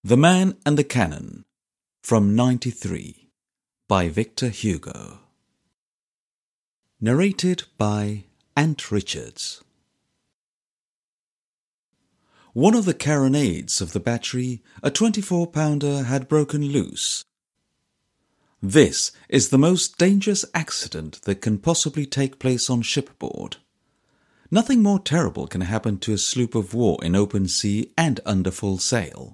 The Man and the Cannon, from 93, by Victor Hugo. Narrated by Ant Richards. One of the carronades of the battery, a 24-pounder, had broken loose. This is the most dangerous accident that can possibly take place on shipboard. Nothing more terrible can happen to a sloop of war in open sea and under full sail.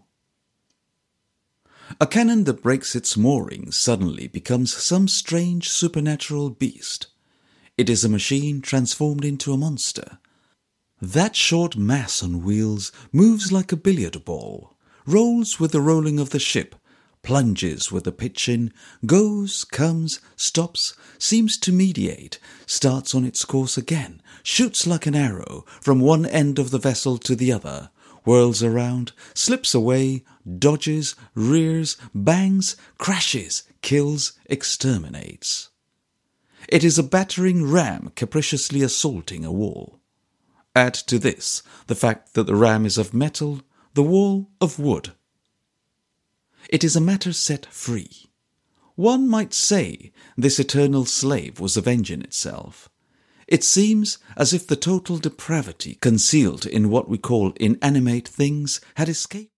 A cannon that breaks its moorings suddenly becomes some strange supernatural beast. It is a machine transformed into a monster. That short mass on wheels moves like a billiard ball, rolls with the rolling of the ship, plunges with the pitching, goes, comes, stops, seems to mediate, starts on its course again, shoots like an arrow from one end of the vessel to the other, whirls around, slips away, dodges, rears, bangs, crashes, kills, exterminates. It is a battering ram capriciously assaulting a wall. Add to this the fact that the ram is of metal, the wall of wood. It is a matter set free. One might say this eternal slave was avenging itself. It seems as if the total depravity concealed in what we call inanimate things had escaped.